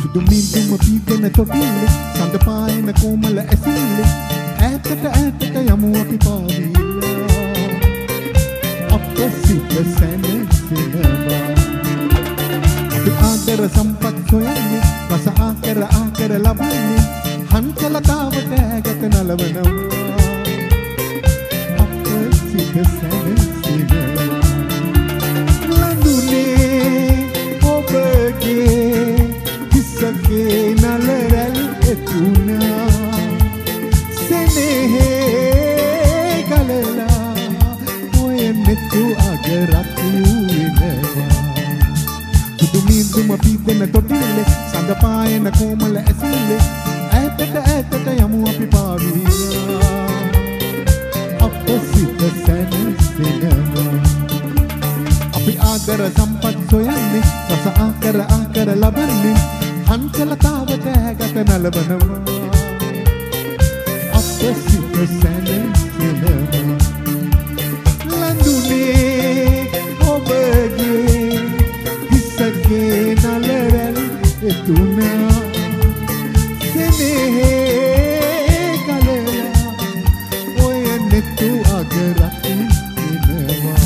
දුමින්දුම පීගෙන තොටිල්ලේ සඳ පායන කොමල ඇසිල්ලේ ඈතට යමු අපි පාවිලා අප සිත සැනසෙනවා අපි ආදර සම්පත් සොයන්නේ රස ආකර ලබන්නේ හංසලතාවට ඇගත නලවනවා අප සිත සැනසෙනවා ලඳුනේ ඔබගේ කිසගේ නලරැල් එතුනා සෙනෙහේ ගලලා ඔය මෙතු අගරක් වෙනවා දුමින්දුම පීගෙන තොටිල්ලේ සඳ පායන කොමල ඇසිල්ලේ ඈතට යමු අපි පාවිලා අප සිත සැනසෙනවා අපි ආදර සම්පත් සොයන්නේ රස ආකර ලබන්නේ හංසලතාවට ඇගත නලබනවා අප සිත සැනසෙනවා ලඳුනේ ඔබගේ කිසගේ නලරැල් එතුනා සෙනෙහේ ගලලා ඔය නෙතු අගරක් වෙනවා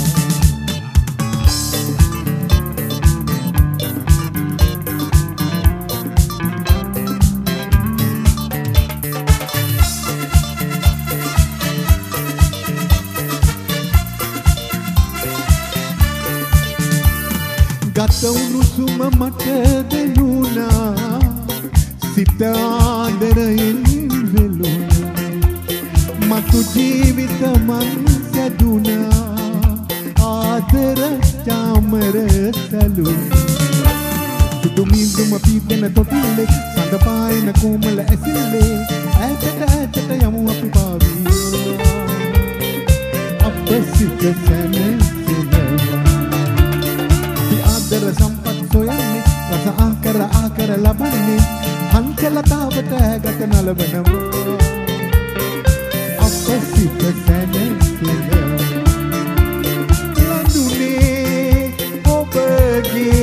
ගත උණුසුම මට දෙනුනා සිත ආදරයෙන් වෙලුණා මතු ජීවිත මං සැදුනා ආදර චාමර සැලුණා දුමින්දුම පීගෙන තොටිල්ලේ සඳ පායන කොමල ඇසිල්ලේ ඈතට යමු අපි පාවිලා අප සිත සැනසෙනවා ආදර සම්පත් සොයන්නේ රස ආකර ලබන්නේ හංසලතාවට ඇගත නලබනවා අප සිත සැනසෙනවා ලඳුනේ ඔබගේ